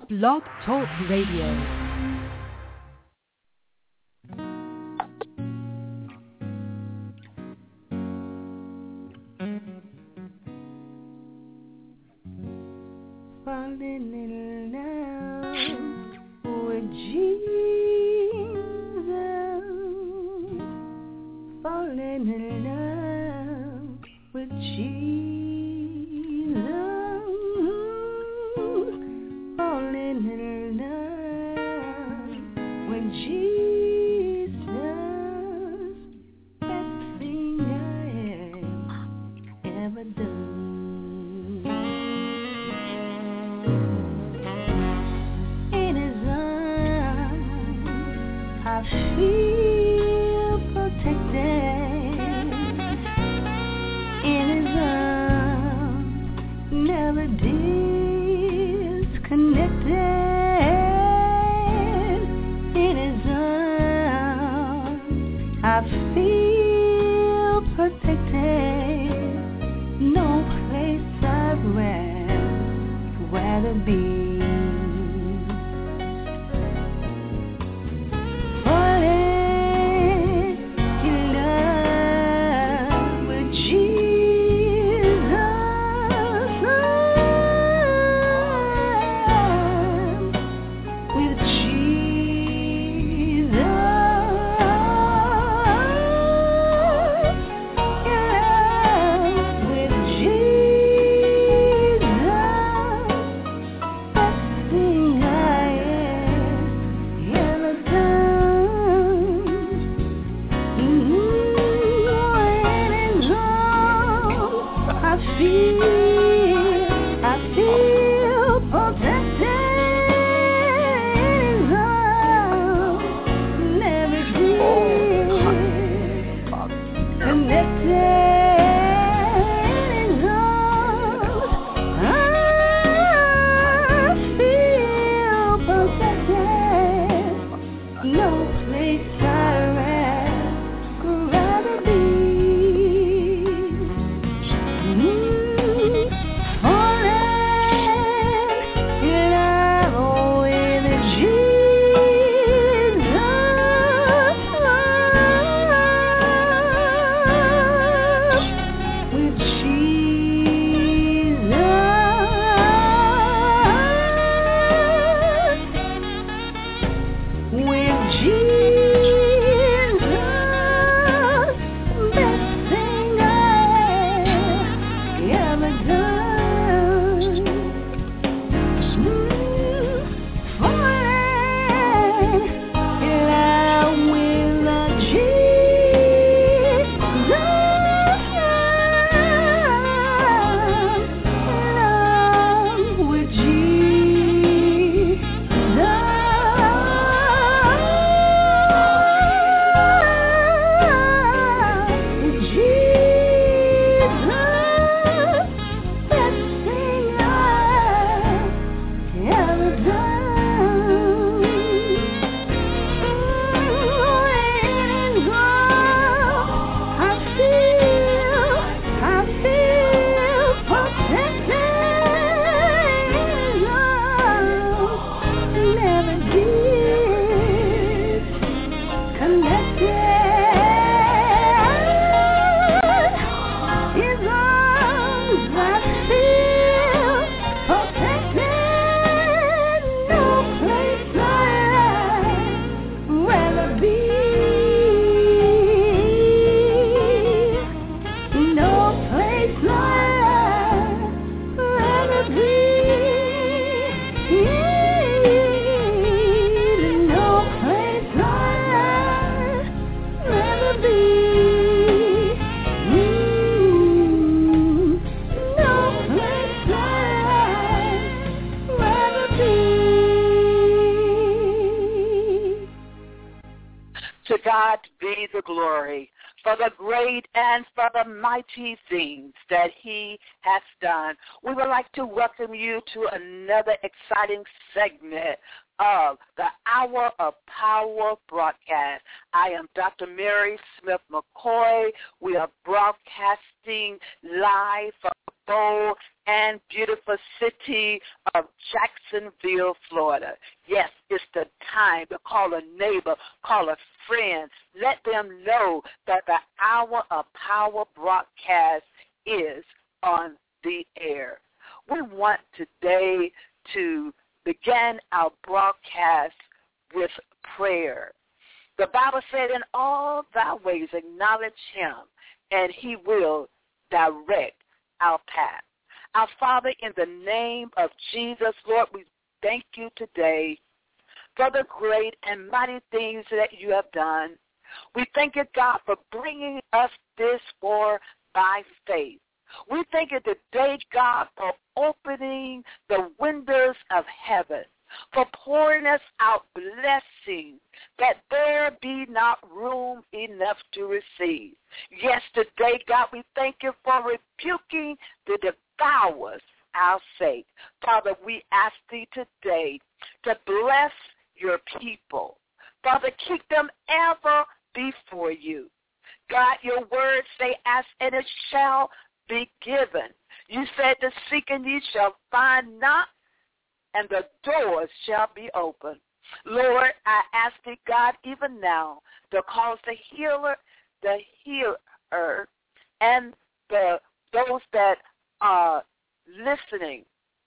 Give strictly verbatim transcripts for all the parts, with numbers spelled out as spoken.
Blog Talk Radio. Falling in love with Jesus, falling in love with Jesus, falling in love with Jesus, best thing I have ever done. I feel protected in His arms, never disconnected in His arms. I feel protected, no place I'd rather be. To God be the glory for the great and for the mighty things that He has done. We would like to welcome you to another exciting segment of the Hour of Power broadcast. I am Doctor Mary Smith McCoy. We are broadcasting live from bold and beautiful city of Jacksonville, Florida. Yes, it's the time to call a neighbor, call a friend. Let them know that the Hour of Power broadcast is on the air. We want today to begin our broadcast with prayer. The Bible said, in all thy ways acknowledge him, and he will direct our path. Our Father, in the name of Jesus, Lord, we thank you today for the great and mighty things that you have done. We thank you, God, for bringing us this far by faith. We thank you today, God, for opening the windows of heaven, for pouring us out blessings that there be not room enough to receive. Yes, today, God, we thank you for rebuking the devourers our sake. Father, we ask thee today to bless your people. Father, keep them ever before you. God, your words say, ask and it shall be given. You said to seek and ye shall find, knock, and the doors shall be open. Lord, I ask thee, God, even now, to cause the healer, the healer, and the those that are listening,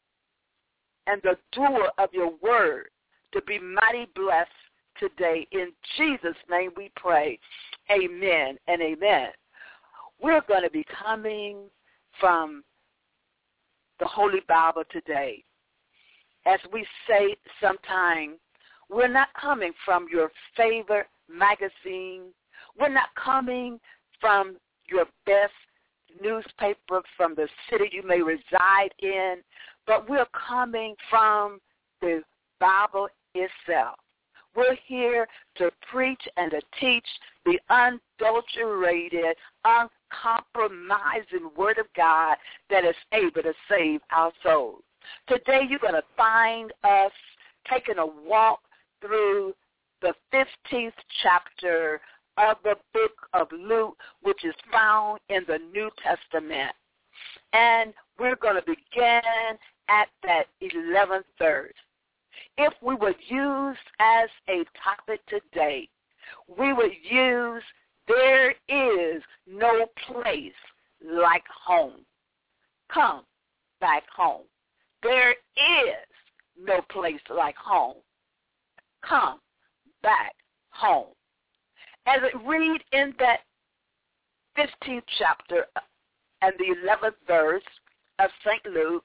and the doer of your word to be mighty blessed today. In Jesus' name we pray. Amen and amen. We're going to be coming from the Holy Bible today. As we say sometime, we're not coming from your favorite magazine. We're not coming from your best newspaper from the city you may reside in, but we're coming from the Bible itself. We're here to preach and to teach the unadulterated, uncompromising Word of God that is able to save our souls. Today you're going to find us taking a walk through the fifteenth chapter of the book of Luke, which is found in the New Testament. And we're going to begin at that eleventh verse. If we would use as a topic today, we would use, there is no place like home. Come back home. There is no place like home. Come back home. As it read in that fifteenth chapter and the eleventh verse of Saint Luke,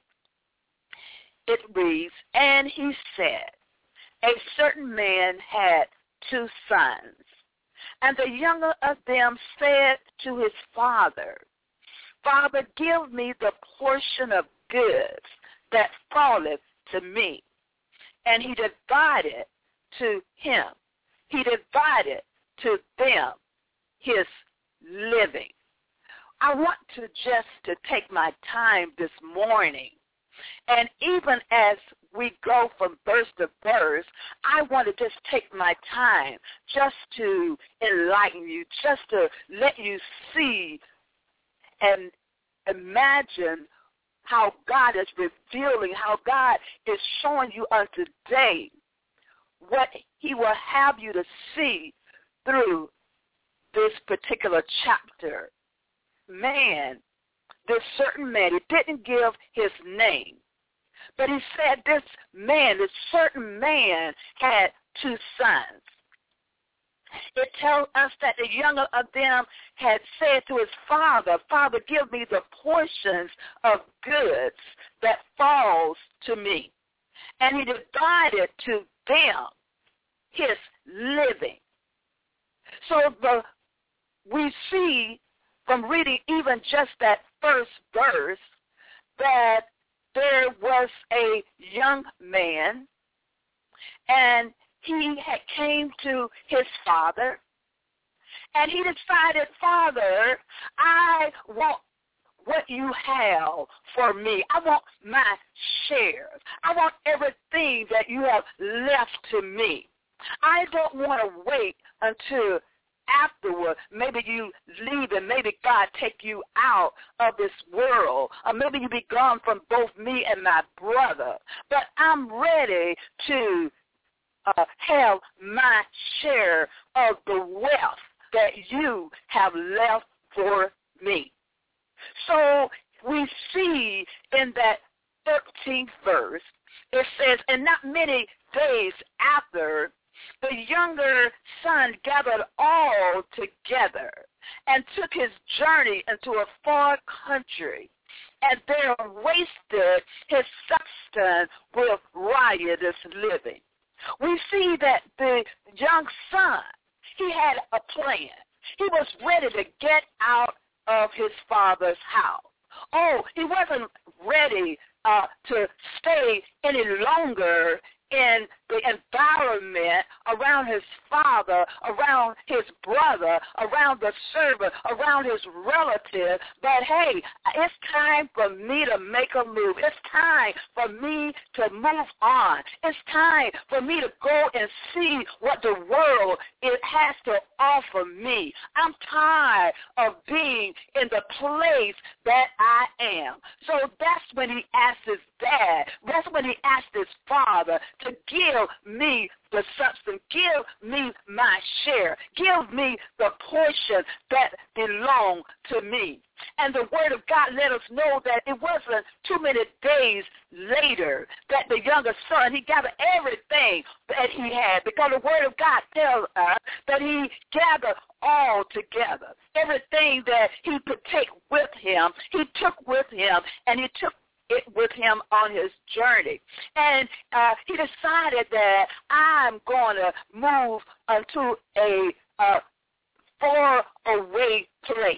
it reads, and he said, a certain man had two sons, and the younger of them said to his father, Father, give me the portion of goods that falleth to me. And he divided to him, he divided to them his living. I want to just to take my time this morning, and even as we go from verse to verse, I want to just take my time just to enlighten you, just to let you see and imagine how God is revealing, how God is showing you on today what he will have you to see through this particular chapter. Man, this certain man, he didn't give his name, but he said this man, this certain man had two sons. It tells us that the younger of them had said to his father, Father, give me the portions of goods that falls to me. And he divided to them his living. So the, we see from reading even just that first verse that there was a young man, and he had came to his father, and he decided, Father, I want what you have for me. I want my shares. I want everything that you have left to me. I don't want to wait until afterward, maybe you leave and maybe God take you out of this world. Or maybe you be gone from both me and my brother. But I'm ready to uh, have my share of the wealth that you have left for me. So we see in that thirteenth verse, it says, and not many days after, the younger son gathered all together and took his journey into a far country, and there wasted his substance with riotous living. We see that the young son, he had a plan. He was ready to get out of his father's house. Oh, he wasn't ready uh, to stay any longer in the environment around his father, around his brother, around the servant, around his relative. But, hey, it's time for me to make a move. It's time for me to move on. It's time for me to go and see what the world it has to offer me. I'm tired of being in the place that I am. So that's when he asked his dad, that's when he asked his father to give me the substance, give me my share, give me the portion that belongs to me. And the word of God let us know that it wasn't too many days later that the younger son, he gathered everything that he had, because the word of God tells us that he gathered all together. Everything that he could take with him, he took with him, and he took it with him on his journey. And uh, he decided that I'm going to move unto a uh, far away place.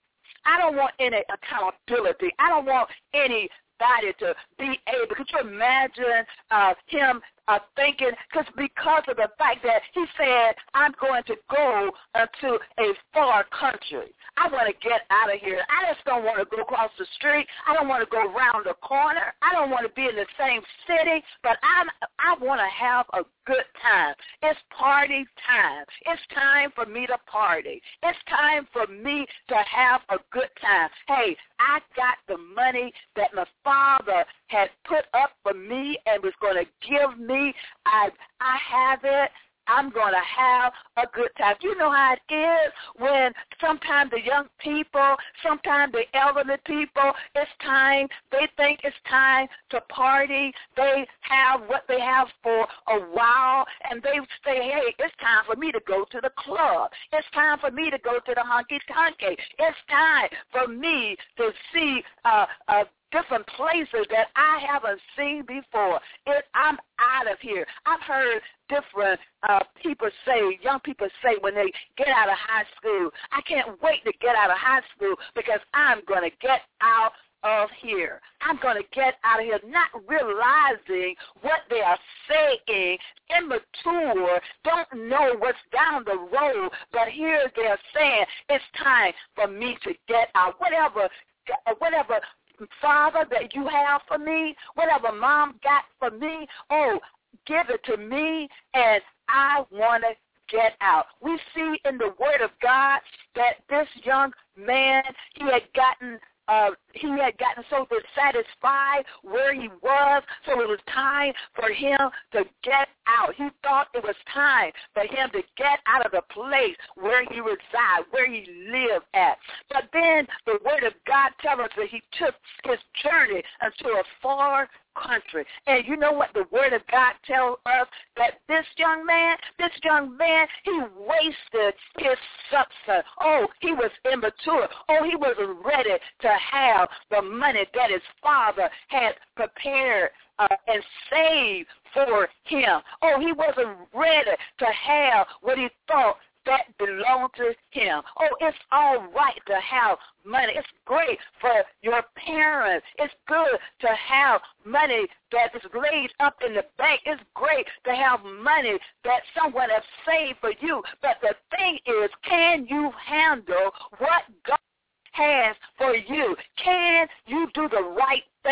I don't want any accountability. I don't want anybody to be able. Could you imagine uh, him uh, thinking, cause because of the fact that he said, I'm going to go uh, to a far country. I want to get out of here. I just don't want to go across the street. I don't want to go around the corner. I don't want to be in the same city, but I'm, I want to have a good time. It's party time. It's time for me to party. It's time for me to have a good time. Hey, I got the money that my father had put up for me and was going to give me. I, I have it. I'm going to have a good time. You know how it is when sometimes the young people, sometimes the elderly people, it's time, they think it's time to party. They have what they have for a while, and they say, hey, it's time for me to go to the club. It's time for me to go to the honky-tonky. It's time for me to see uh, uh, different places that I haven't seen before. It, I'm out of here. I've heard different uh, people say, young people say when they get out of high school, I can't wait to get out of high school because I'm going to get out of here. I'm going to get out of here, not realizing what they are saying, immature, don't know what's down the road, but here they're saying it's time for me to get out. Whatever, whatever Father that you have for me, whatever Mom got for me, oh, give it to me, and I want to get out. We see in the Word of God that this young man, he had gotten Uh, he had gotten so dissatisfied where he was, so it was time for him to get out. He thought it was time for him to get out of the place where he resided, where he lived at. But then the Word of God tells us that he took his journey into a far country. And you know what the Word of God tells us? That this young man, this young man, he wasted his substance. Oh, he was immature. Oh, he wasn't ready to have the money that his father had prepared uh, and saved for him. Oh, he wasn't ready to have what he thought that belonged to him. Oh, it's all right to have money. It's great for your parents. It's good to have money that is laid up in the bank. It's great to have money that someone has saved for you. But the thing is, can you handle what God has for you? Can you do the right thing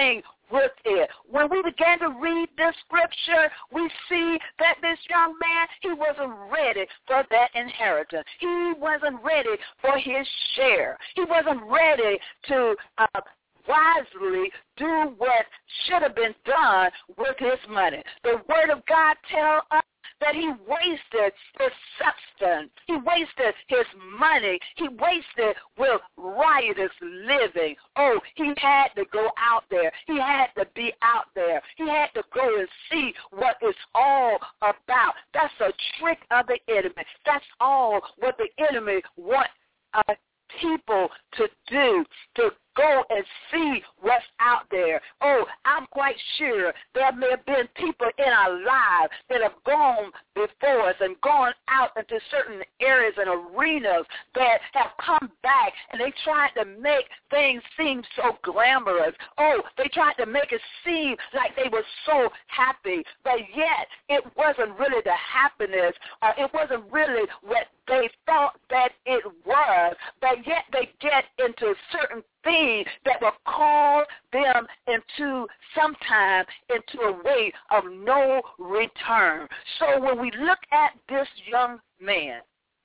with it. When we began to read this scripture, we see that this young man, he wasn't ready for that inheritance. He wasn't ready for his share. He wasn't ready to uh, wisely do what should have been done with his money. The Word of God tells us that he wasted his substance. He wasted his money. He wasted with riotous living. Oh, he had to go out there. He had to be out there. He had to go and see what it's all about. That's a trick of the enemy. That's all what the enemy wants uh, people to do, to go and see what's out there. Oh, I'm quite sure there may have been people in our lives that have gone before us and gone out into certain areas and arenas that have come back, and they tried to make things seem so glamorous. Oh, they tried to make it seem like they were so happy, but yet it wasn't really the happiness. Uh, it wasn't really what they thought that it was, but yet they get into certain things that will call them into sometime into a way of no return. So when we look at this young man,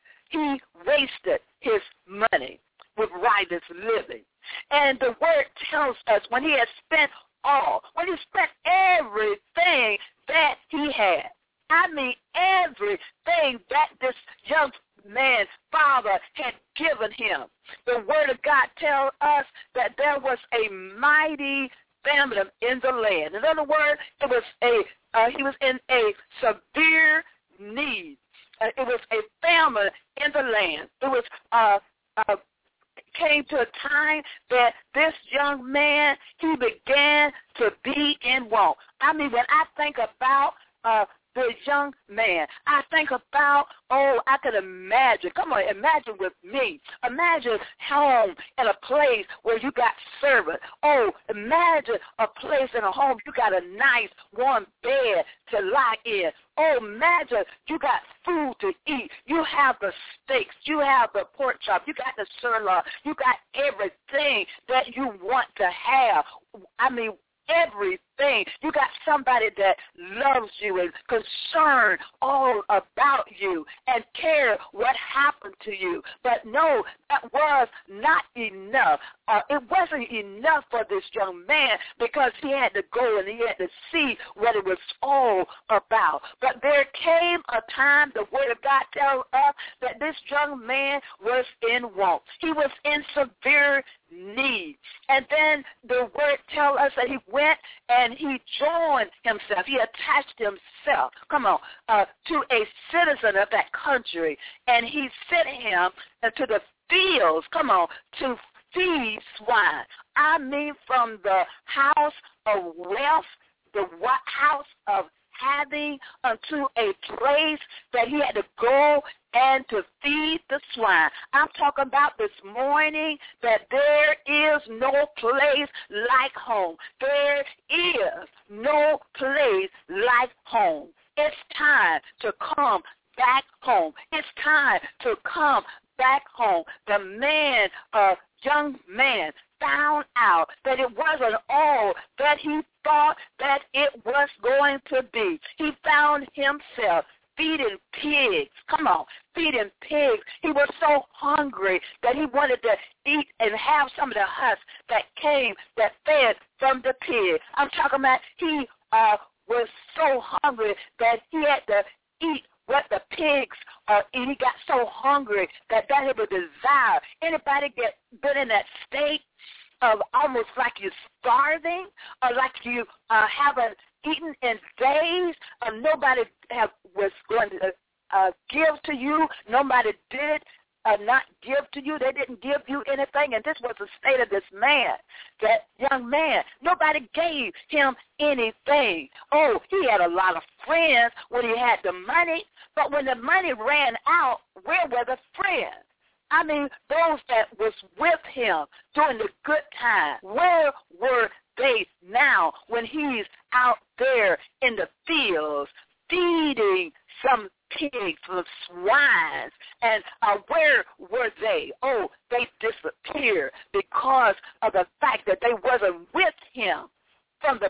he wasted his money with riotous living. And the word tells us when he had spent all, when he spent everything that he had, I mean everything that this young man's father had given him. The Word of God tells us that there was a mighty famine in the land. In other words, it was a uh, he was in a severe need. Uh, it was a famine in the land. It was uh, uh, came to a time that this young man, he began to be in want. I mean, when I think about uh, the young man, I think about, oh, I could imagine. Come on, imagine with me. Imagine home in a place where you got servants. Oh, imagine a place in a home you got a nice warm bed to lie in. Oh, imagine you got food to eat. You have the steaks. You have the pork chop. You got the sirloin. You got everything that you want to have. I mean, everything. You got somebody that loves you and concerned all about you and care what happened to you. But no, that was not enough. Uh, it wasn't enough for this young man because he had to go and he had to see what it was all about. But there came a time, the Word of God tells us, that this young man was in want. He was in severe need. And then the Word tells us that he went and he joined himself. He attached himself, come on, uh, to a citizen of that country. And he sent him into the fields, come on, to feed swine. I mean, from the house of wealth, the house of having, unto a place that he had to go and to feed the swine. I'm talking about this morning that there is no place like home. There is no place like home. It's time to come back home. It's time to come back home. The man, uh, young man, found out that it wasn't all that he thought that it was going to be. He found himself feeding pigs. Come on, feeding pigs. He was so hungry that he wanted to eat and have some of the husks that came, that fed from the pig. I'm talking about he uh, was so hungry that he had to eat what the pigs uh, eat. He got so hungry that that was a desire. Anybody get been in that state of almost like you're starving or like you uh, haven't eaten in days, or nobody have, was going to uh, give to you, nobody did uh, not give to you, they didn't give you anything, and this was the state of this man, that young man. Nobody gave him anything. Oh, he had a lot of friends when he had the money, but when the money ran out, where were the friends? I mean, those that was with him during the good time, where were they now when he's out there in the fields feeding some pigs, some swines, and uh, where were they? Oh, they disappeared because of the fact that they wasn't with him from the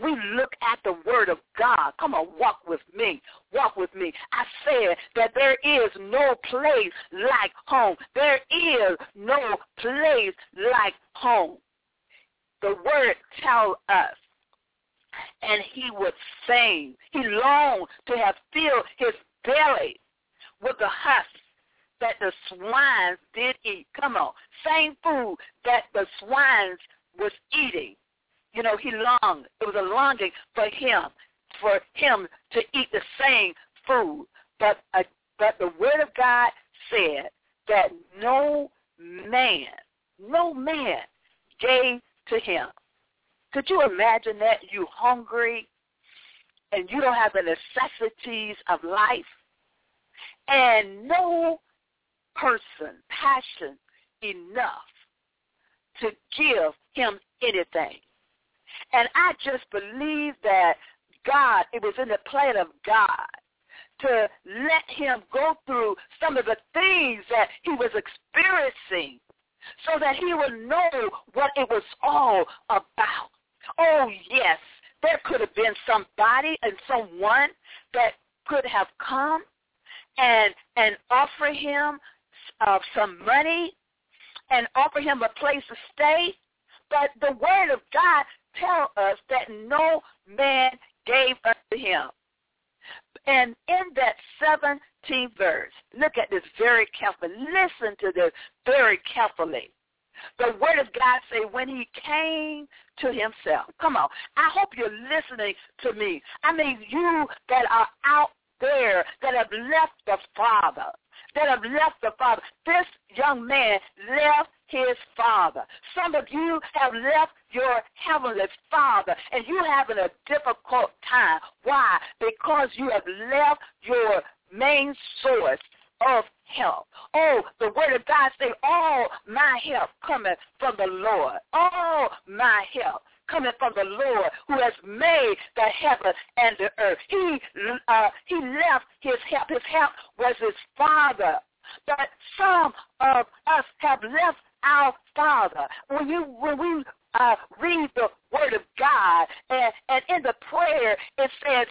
we look at the word of God, come on, walk with me, walk with me. I said that there is no place like home. There is no place like home. The word tells us, and he would sing. He longed to have filled his belly with the husk that the swines did eat. Come on, same food that the swines was eating. You know, he longed. It was a longing for him, for him to eat the same food. But, uh, but the word of God said that no man, no man gave to him. Could you imagine that? You hungry and you don't have the necessities of life, and no person passionate enough to give him anything. And I just believe that God, it was in the plan of God to let him go through some of the things that he was experiencing so that he would know what it was all about. Oh, yes, there could have been somebody and someone that could have come and and offer him uh, some money and offer him a place to stay. But the word of God tells us that no man gave unto him. And in that seventeenth verse, look at this very carefully. Listen to this very carefully. The word of God say when he came to himself. Come on. I hope you're listening to me. I mean, you that are out there that have left the Father, that have left the Father. This young man left his Father. Some of you have left your heavenly Father, and you're having a difficult time. Why? Because you have left your main source of help. Oh, the word of God say, all my help cometh from the Lord. All my help coming from the Lord who has made the heaven and the earth. He uh, he left his help. His help was his Father. But some of us have left our Father. When you when we uh, read the word of God, and, and in the prayer it says,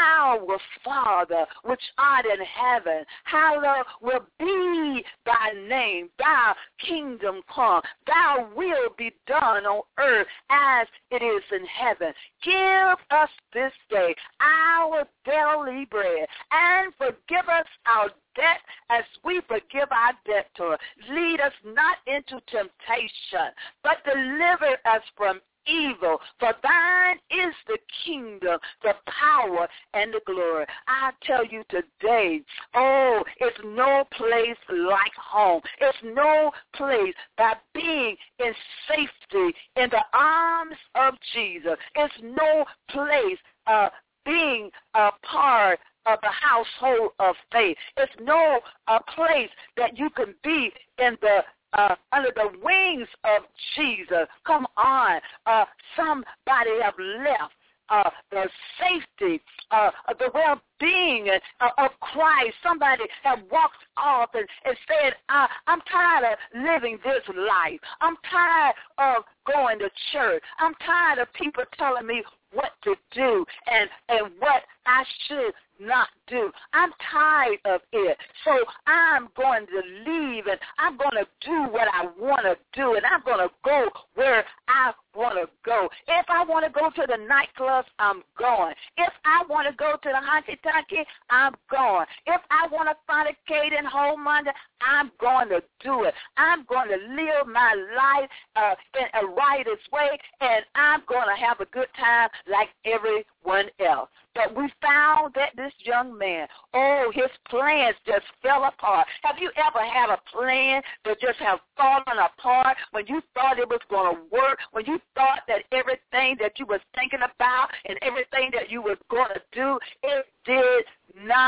our Father which art in heaven, hallowed will be thy name, thy kingdom come, thy will be done on earth as it is in heaven. Give us this day our daily bread, and forgive us our debt as we forgive our debtors. Lead us not into temptation, but deliver us from evil. For thine is the kingdom, the power, and the glory. I tell you today, oh, it's no place like home. It's no place by being in safety in the arms of Jesus. It's no place uh, being a part of the household of faith. It's no uh, place that you can be in the Uh, under the wings of Jesus. Come on. Uh, somebody have left uh, the safety, uh, the well-being uh, of Christ. Somebody have walked off and, and said, uh, I'm tired of living this life. I'm tired of going to church. I'm tired of people telling me what to do and, and what I should not do. I'm tired of it. So I'm going to leave, and I'm going to do what I want to do, and I'm going to go where I want to go. If I want to go to the nightclubs, I'm going. If I want to go to the honky-tonky, I'm going. If I want to fornicate and hold money, I'm going to do it. I'm going to live my life uh, in a righteous way, and I'm going to have a good time like everyone else. But we found that this young man, oh, his plans just fell apart. Have you ever had a plan that just have fallen apart when you thought it was going to work, when you thought that everything that you was thinking about and everything that you was going to do, it did not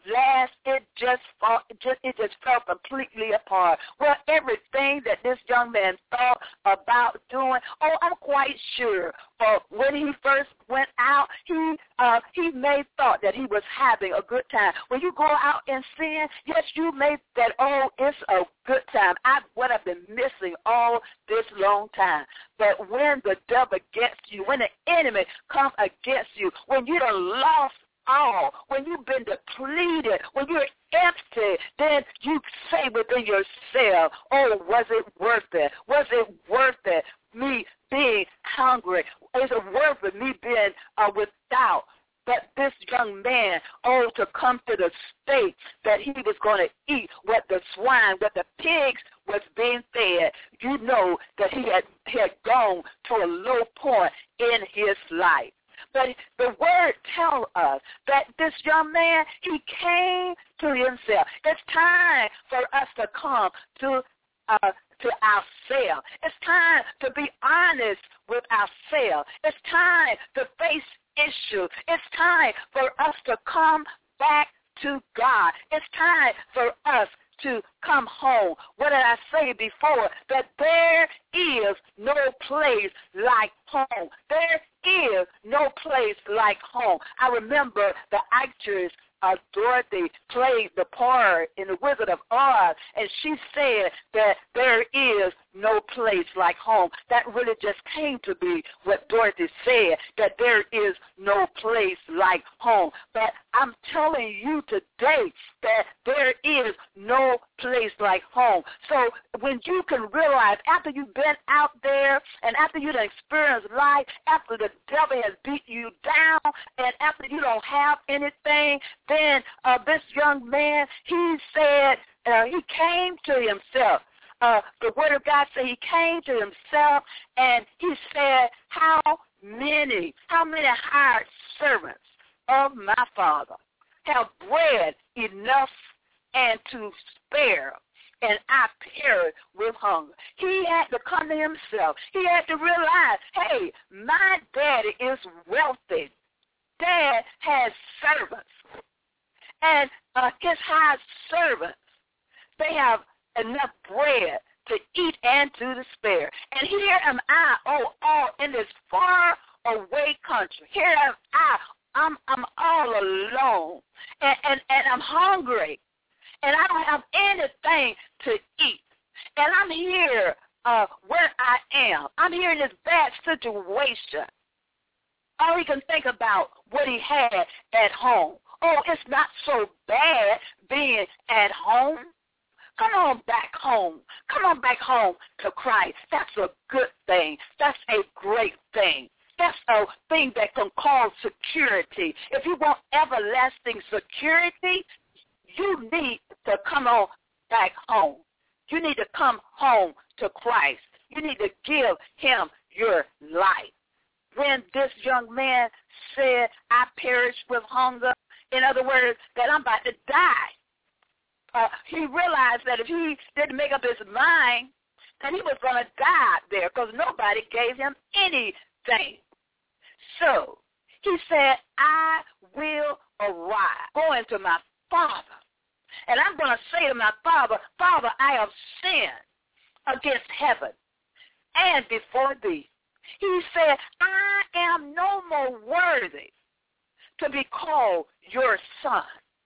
last, it just, fall, it just it just fell completely apart. Well, everything that this young man thought about doing, oh, I'm quite sure. Uh, when he first went out, he uh, he may thought that he was having a good time. When you go out and sin, yes, you may that, oh, it's a good time. I what I've been missing all this long time. But when the devil gets you, when the enemy comes against you, when you done lost all, when you've been depleted, when you're empty, then you say within yourself, oh, was it worth it? Was it worth it, me being hungry? Is it worth it, me being uh, without? But this young man, oh, to come to the state that he was going to eat what the swine, what the pigs was being fed, you know that he had, he had gone to a low point in his life. But the word tells us that this young man, he came to himself. It's time for us to come to uh, to ourselves. It's time to be honest with ourselves. It's time to face issues. It's time for us to come back to God. It's time for us to come home. What did I say before? That there is no place like home. There is no place like home. I remember the actress uh, Dorothy played the part in The Wizard of Oz, and she said that there is no place like home. That really just came to be what Dorothy said, that there is no place like home. But I'm telling you today that there is no place like home. So when you can realize after you've been out there and after you've experienced life, after the devil has beat you down and after you don't have anything, then uh, this young man, he said, uh, he came to himself. Uh, the word of God said he came to himself and he said, how many, how many hired servants of my father have bread enough and to spare, and I perish with hunger? He had to come to himself. He had to realize, hey, my daddy is wealthy. Dad has servants. And uh, his hired servants, they have enough bread to eat and to spare. And here am I, oh, all in this far away country. Here am I. I'm I'm all alone, and, and, and I'm hungry, and I don't have anything to eat. And I'm here uh, where I am. I'm here in this bad situation. All he can think about what he had at home. Oh, it's not so bad being at home. Come on back home. Come on back home to Christ. That's a good thing. That's a great thing. That's a thing that can cause security. If you want everlasting security, you need to come on back home. You need to come home to Christ. You need to give him your life. When this young man said, I perish with hunger, in other words, that I'm about to die, uh, he realized that if he didn't make up his mind, that he was going to die there because nobody gave him anything. So he said, I will arise, go into my Father, and I'm going to say to my Father, Father, I have sinned against heaven and before thee. He said, I am no more worthy to be called your son.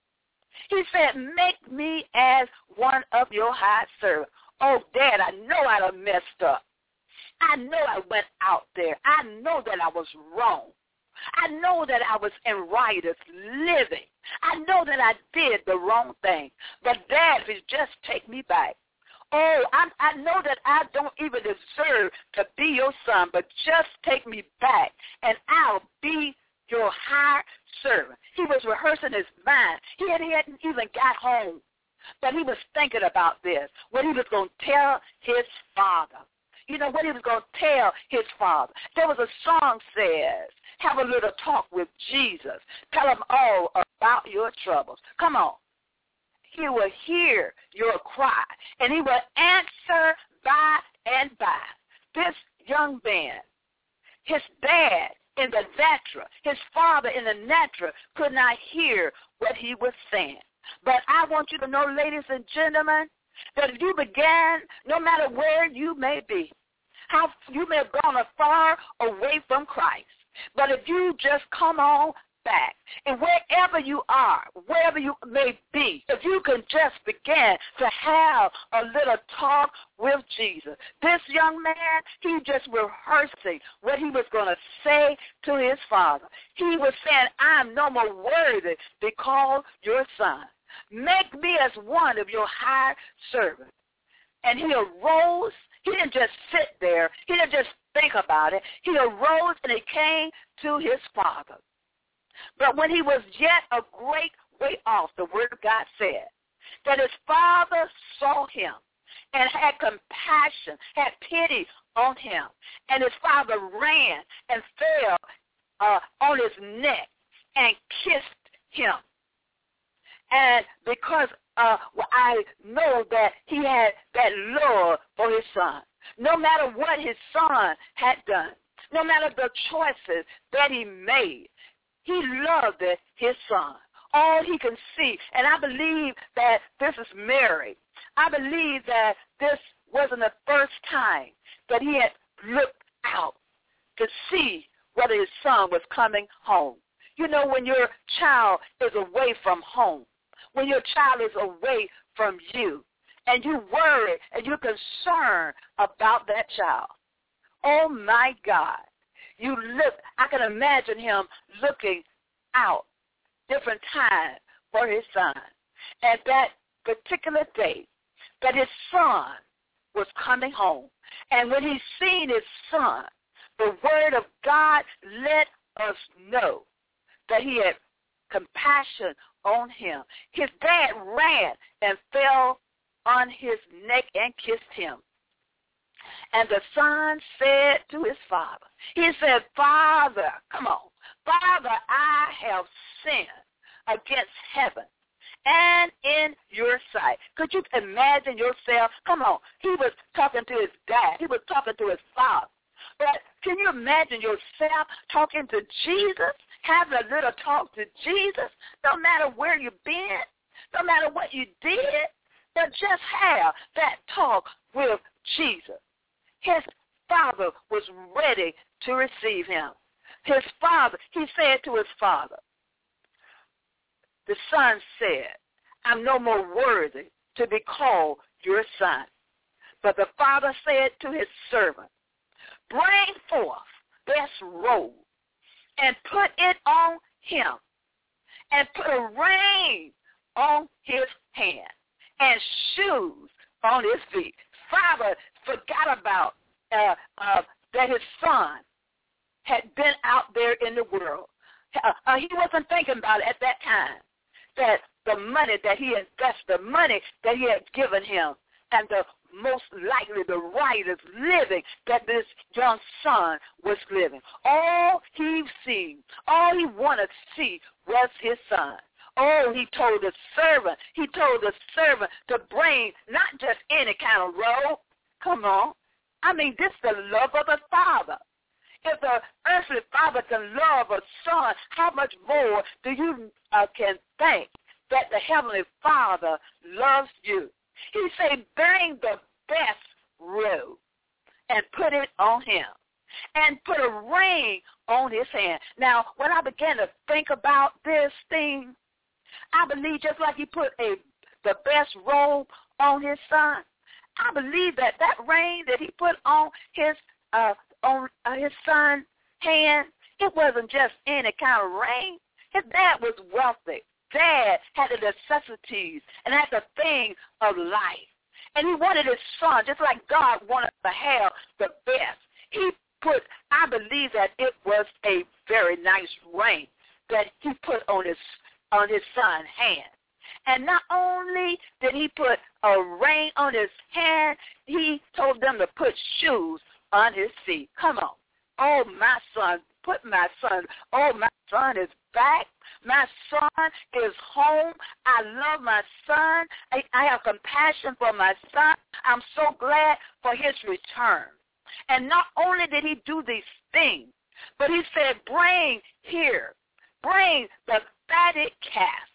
He said, make me as one of your high servants. Oh, Dad, I know I done messed up. I know I went out there. I know that I was wrong. I know that I was in riotous living. I know that I did the wrong thing. But Dad, please just take me back. Oh, I, I know that I don't even deserve to be your son, but just take me back, and I'll be your high servant. He was rehearsing his mind. He, had, he hadn't even got home, but he was thinking about this, what he was going to tell his father. You know, what he was going to tell his father. There was a song says, have a little talk with Jesus. Tell him all about your troubles. Come on. He will hear your cry, and he will answer by and by. This young man, his dad in the natural, his father in the natural could not hear what he was saying. But I want you to know, ladies and gentlemen, that if you began, no matter where you may be, how you may have gone far away from Christ, but if you just come on back, and wherever you are, wherever you may be, if you can just begin to have a little talk with Jesus. This young man, he just rehearsing what he was going to say to his father. He was saying, I'm no more worthy to be called your son. Make me as one of your hired servants. And he arose. He didn't just sit there. He didn't just think about it. He arose and he came to his father. But when he was yet a great way off, the word of God said that his father saw him and had compassion, had pity on him. And his father ran and fell uh, on his neck and kissed him. And because uh, well, I know that he had that love for his son, no matter what his son had done, no matter the choices that he made, he loved it, his son. All he can see. And I believe that this is Mary. I believe that this wasn't the first time that he had looked out to see whether his son was coming home. You know, when your child is away from home, when your child is away from you, and you worry and you're concerned about that child, oh, my God. You look, I can imagine him looking out different times for his son. And that particular day that his son was coming home. And when he seen his son, the word of God let us know that he had compassion on him. His dad ran and fell on his neck and kissed him. And the son said to his father, he said, Father, come on, Father, I have sinned against heaven and in your sight. Could you imagine yourself? Come on, he was talking to his dad. He was talking to his father. But can you imagine yourself talking to Jesus, having a little talk to Jesus, no matter where you've been, no matter what you did, but just have that talk with Jesus. His father was ready to receive him. His father, he said to his father, the son said, I'm no more worthy to be called your son. But the father said to his servant, bring forth this robe and put it on him, and put a ring on his hand and shoes on his feet. Father forgot about uh, uh, that his son had been out there in the world. Uh, uh, he wasn't thinking about it at that time, that the money that he invested, the money that he had given him, and the most likely the righteous living that this young son was living. All he seen, all he wanted to see was his son. Oh, he told the servant, he told the servant to bring not just any kind of robe. Come on. I mean, this is the love of the Father. If the earthly Father can love a son, how much more do you uh, can think that the Heavenly Father loves you? He said, bring the best robe and put it on him, and put a ring on his hand. Now, when I began to think about this thing, I believe just like he put a the best robe on his son, I believe that that ring that he put on his uh, on uh, his son's hand, it wasn't just any kind of ring. His dad was wealthy. Dad had the necessities and had the things of life. And he wanted his son, just like God wanted to have the best. He put, I believe that it was a very nice ring that he put on his on his son's hand. And not only did he put a ring on his hand, he told them to put shoes on his feet. Come on. Oh, my son, put my son. Oh, my son is back. My son is home. I love my son. I, I have compassion for my son. I'm so glad for his return. And not only did he do these things, but he said, bring here, bring the fatted calf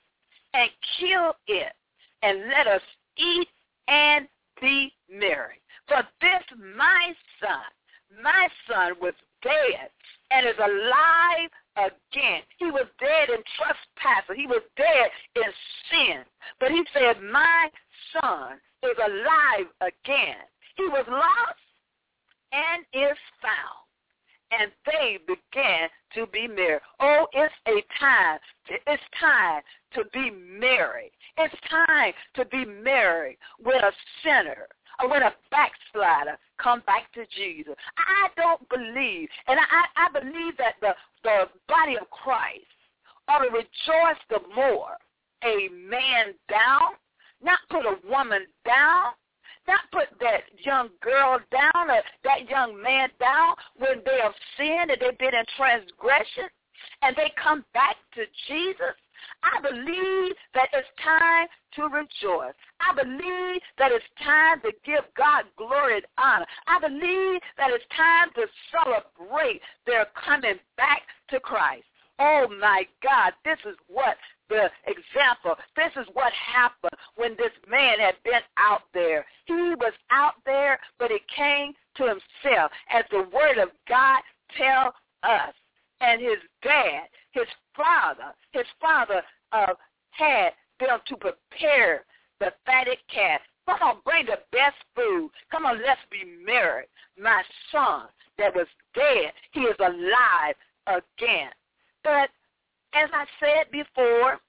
and kill it, and let us eat and be merry. For this my son, my son was dead and is alive again. He was dead in trespass. He was dead in sin. But he said, my son is alive again. He was lost and is found. And they began to be merry. Oh, it's a time. It's time to be merry. It's time to be merry when a sinner or when a backslider come back to Jesus. I don't believe, and I, I believe that the, the body of Christ ought to rejoice the more a man down, not put a woman down, not put that young girl down or that young man down when they have sinned and they've been in transgression and they come back to Jesus. I believe that it's time to rejoice. I believe that it's time to give God glory and honor. I believe that it's time to celebrate their coming back to Christ. Oh, my God, this is what the example, this is what happened when this man had been out there. He was out there, but he came to himself, as the word of God tells us. And his dad, his father, his father uh, had them to prepare the fatted calf. Come on, bring the best food. Come on, let's be merry. My son that was dead, he is alive again. But as I said before,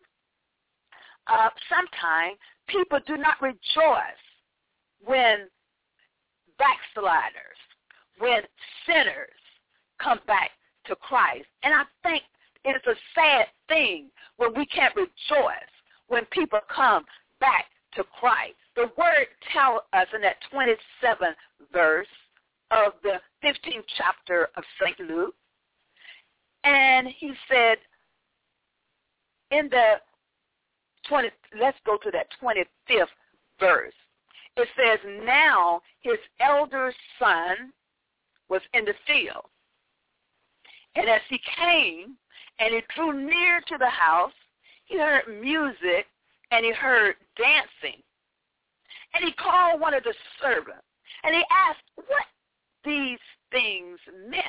uh, sometimes people do not rejoice when backsliders, when sinners come back to Christ. And I think it's a sad thing when we can't rejoice when people come back to Christ. The word tells us in that twenty-seventh verse of the fifteenth chapter of Saint Luke, and he said in the twenty, let's go to that twenty-fifth verse. It says, now his elder son was in the field. And as he came and he drew near to the house, he heard music and he heard dancing. And he called one of the servants and he asked what these things meant.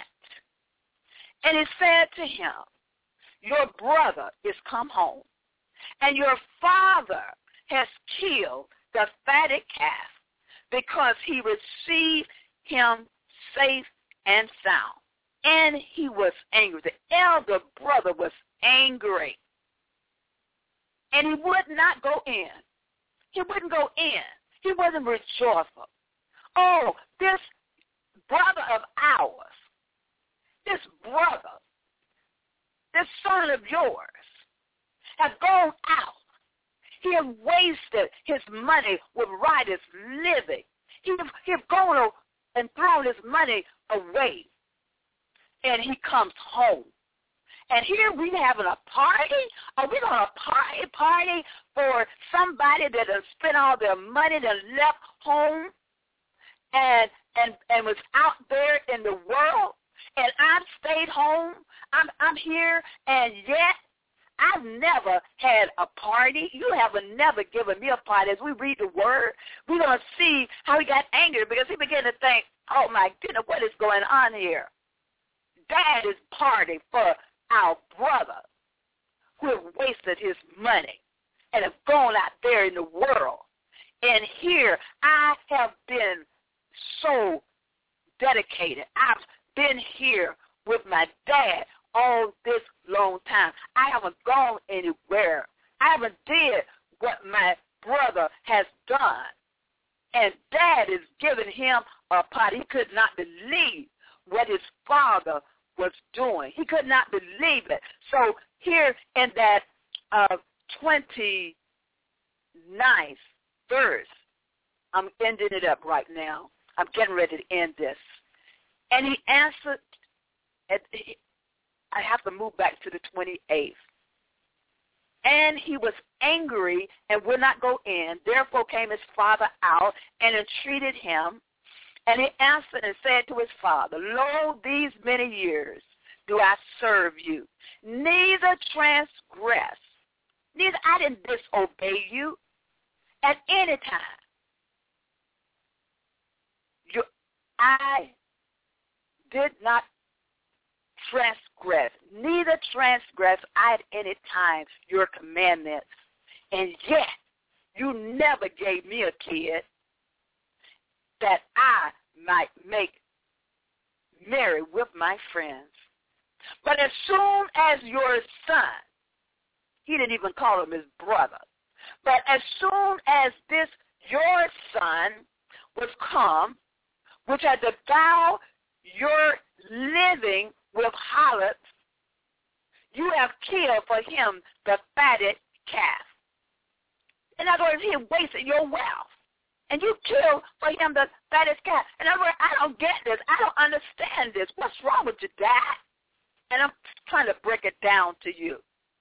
And he said to him, your brother is come home, and your father has killed the fatted calf, because he received him safe and sound. And he was angry. The elder brother was angry. And he would not go in. He wouldn't go in. He wasn't rejoiceful. Oh, this brother of ours, this brother, this son of yours, has gone out. He has wasted his money with riotous living. He has, he has gone and thrown his money away. And he comes home. And here we having a party? Are we going to party, party for somebody that has spent all their money, that left home and, and, and was out there in the world? And I've stayed home. I'm, I'm here, and yet I've never had a party. You have never given me a party. As we read the word, we're going to see how he got angry, because he began to think, oh, my goodness, what is going on here? Dad is partying for our brother who has wasted his money and have gone out there in the world. And here I have been so dedicated. I've been here with my dad all this long time. I haven't gone anywhere. I haven't did what my brother has done. And Dad is giving him a party. He could not believe what his father was doing. He could not believe it. So here in that uh, twenty-ninth verse, I'm ending it up right now. I'm getting ready to end this. And he answered, at, he, I have to move back to the twenty-eighth. And he was angry and would not go in. Therefore came his father out and entreated him. And he answered and said to his father, lo, these many years do I serve you, neither transgress Neither I didn't disobey you at any time. You, I did not transgress, neither transgress I at any time your commandments. And yet, you never gave me a kid that I might make merry with my friends. But as soon as your son, he didn't even call him his brother, but as soon as this your son was come, which had devoured your living with harlots, you have killed for him the fatted calf. In other words, he wasted your wealth. And you killed for him the fatted calf. In other words, I don't get this. I don't understand this. What's wrong with you, Dad? And I'm trying to break it down to you.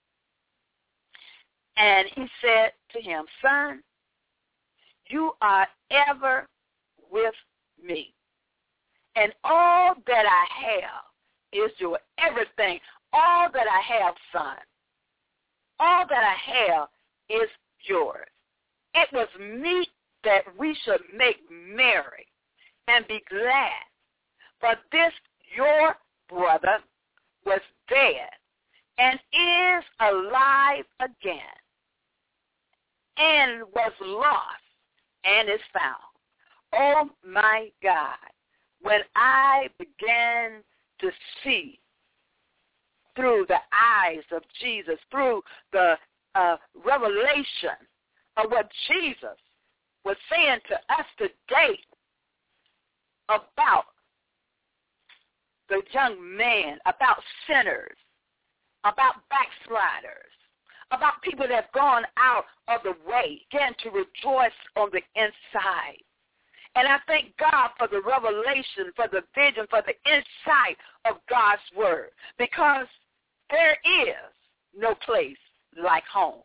And he said to him, son, you are ever with me. And all that I have is your everything. All that I have, son, all that I have is yours. It was meet that we should make merry and be glad. For this your brother was dead and is alive again, and was lost and is found. Oh, my God, when I began to see through the eyes of Jesus, through the uh, revelation of what Jesus was saying to us today about the young man, about sinners, about backsliders, about people that have gone out of the way, again, to rejoice on the inside. And I thank God for the revelation, for the vision, for the insight of God's word, because there is no place like home.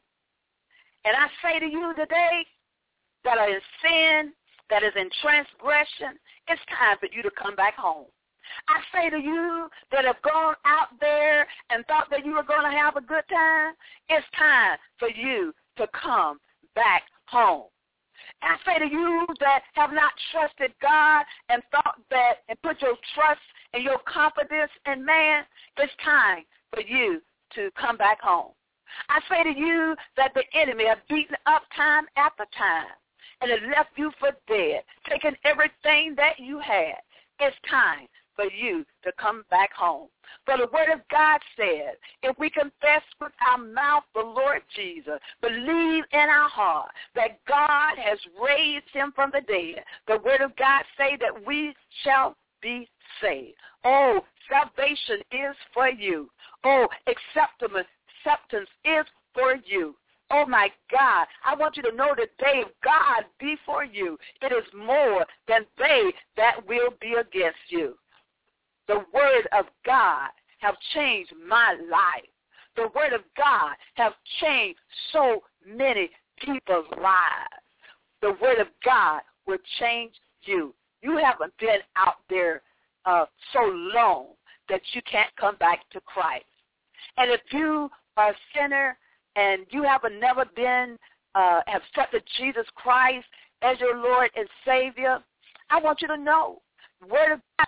And I say to you today that are in sin, that is in transgression, it's time for you to come back home. I say to you that have gone out there and thought that you were going to have a good time, it's time for you to come back home. I say to you that have not trusted God and thought that and put your trust and your confidence in man, it's time for you to come back home. I say to you that the enemy have beaten up time after time and has left you for dead, taking everything that you had. It's time for you to come back home. For the word of God said, if we confess with our mouth the Lord Jesus, believe in our heart that God has raised him from the dead, the word of God say that we shall be saved. Oh, salvation is for you. Oh, acceptance, acceptance is for you. Oh, my God, I want you to know today, if God be for you, it is more than they that will be against you. The word of God have changed my life. The word of God have changed so many people's lives. The word of God will change you. You haven't been out there uh, so long that you can't come back to Christ. And if you are a sinner and you haven't never been, uh, have accepted Jesus Christ as your Lord and Savior, I want you to know, the word of God,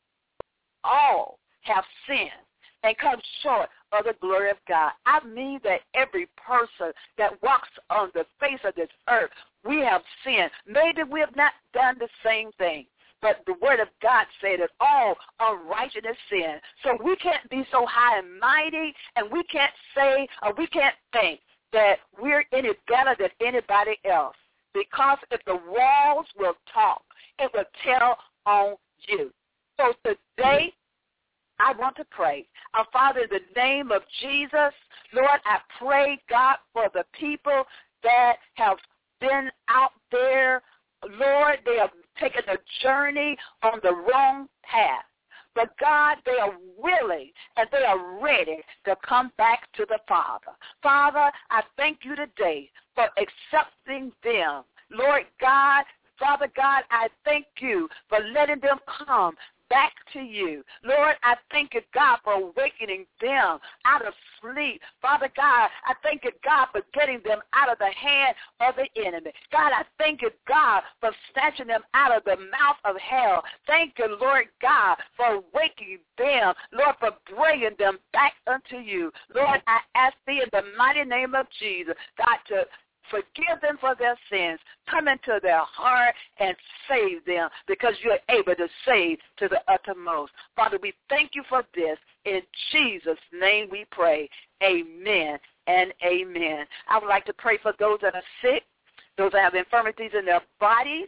all have sinned and come short of the glory of God. I mean that every person that walks on the face of this earth, we have sinned. Maybe we have not done the same thing, but the word of God said that all unrighteousness sin. So we can't be so high and mighty, and we can't say or we can't think that we're any better than anybody else, because if the walls will talk, it will tell on you. So today, I want to pray. Our Father, in the name of Jesus, Lord, I pray, God, for the people that have been out there. Lord, they have taken a journey on the wrong path. But, God, they are willing and they are ready to come back to the Father. Father, I thank you today for accepting them. Lord God, Father God, I thank you for letting them come back to you. Lord, I thank you, God, for awakening them out of sleep. Father God, I thank you, God, for getting them out of the hand of the enemy. God, I thank you, God, for snatching them out of the mouth of hell. Thank you, Lord God, for awakening them, Lord, for bringing them back unto you. Lord, I ask thee in the mighty name of Jesus, God, to forgive them for their sins. Come into their heart and save them, because you're able to save to the uttermost. Father, we thank you for this. In Jesus' name we pray. Amen and amen. I would like to pray for those that are sick, those that have infirmities in their bodies.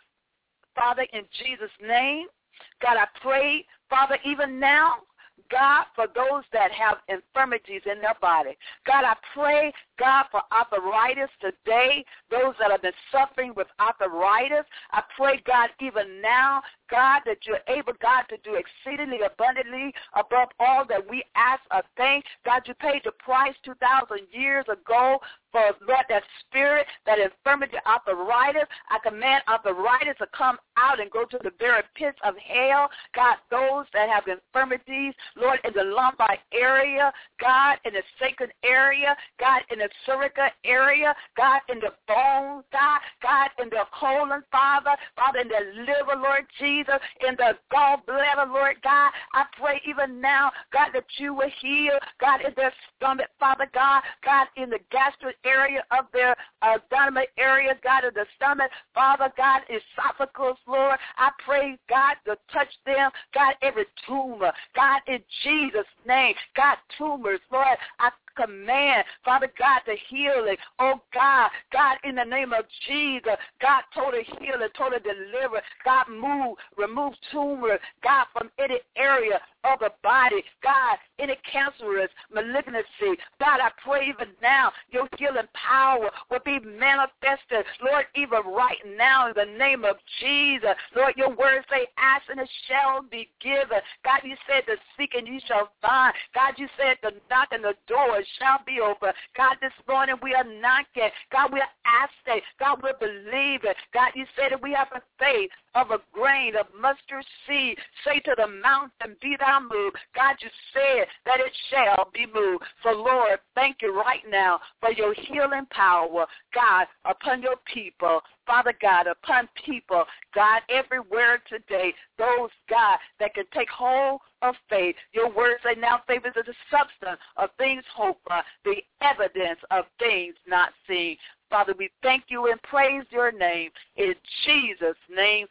Father, in Jesus' name, God, I pray, Father, even now, God, for those that have infirmities in their body. God, I pray, God, for arthritis today, those that have been suffering with arthritis. I pray, God, even now, God, that you're able, God, to do exceedingly abundantly above all that we ask or think. God, you paid the price two thousand years ago for let that spirit, that infirmity, arthritis. I command arthritis to come out and go to the very pits of hell. God, those that have infirmities, Lord, in the lumbar area, God, in the sacral area, God, in the cervical area, God, in the bones, God, God, in the colon, Father, Father, in the liver, Lord Jesus, in the gallbladder, Lord God. I pray even now, God, that you will heal, God, in their stomach, Father God, God, in the gastric area of their uh, abdominal area, God, in the stomach, Father God, esophagus, Lord. I pray, God, to touch them, God, every tumor, God, in Jesus' name, God, tumors, Lord, I command, Father God, the healing. Oh, God, God, in the name of Jesus, God, total healing, total deliverance. God, move, remove tumors, God, from any area of the body. God, any cancerous malignancy. God, I pray even now your healing power will be manifested, Lord, even right now in the name of Jesus. Lord, your words say, ask and it shall be given. God, you said to seek and you shall find. God, you said to knock and the door shall be open. God, this morning we are knocking. God, we are asking. God, we're believing. God, you said that we have a faith of a grain of mustard seed. Say to the mountain, be thou moved. God, you said that it shall be moved. So, Lord, thank you right now for your healing power, God, upon your people. Father God, upon people, God, everywhere today, those, God, that can take hold of faith. Your word say now faith is the substance of things hoped for, the evidence of things not seen. Father, we thank you and praise your name. In Jesus' name,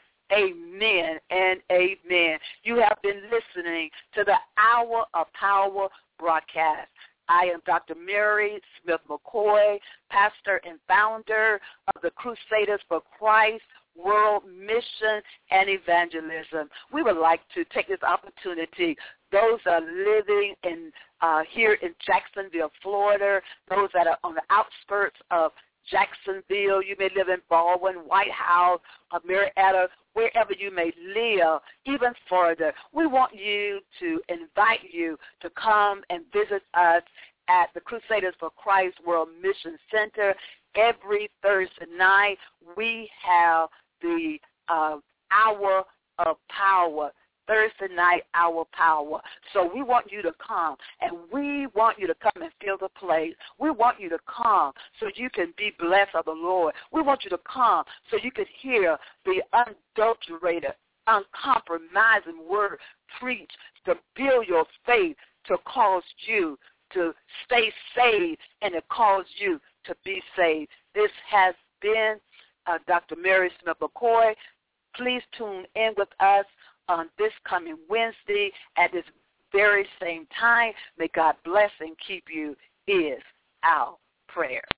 amen and amen. You have been listening to the Hour of Power broadcast. I am Doctor Mary Smith McCoy, pastor and founder of the Crusaders for Christ World Mission and Evangelism. We would like to take this opportunity, those that are living in uh, here in Jacksonville, Florida, those that are on the outskirts of Jacksonville, you may live in Baldwin, White House, or Marietta, wherever you may live, even further. We want you to invite you to come and visit us at the Crusaders for Christ World Mission Center. Every Thursday night, we have the uh, Hour of Power. Thursday night, Hour Power. So we want you to come, and we want you to come and fill the place. We want you to come so you can be blessed of the Lord. We want you to come so you can hear the unadulterated, uncompromising word preached to build your faith, to cause you to stay saved, and to cause you to be saved. This has been uh, Doctor Mary Smith McCoy. Please tune in with us on this coming Wednesday at this very same time. May God bless and keep you is our prayer.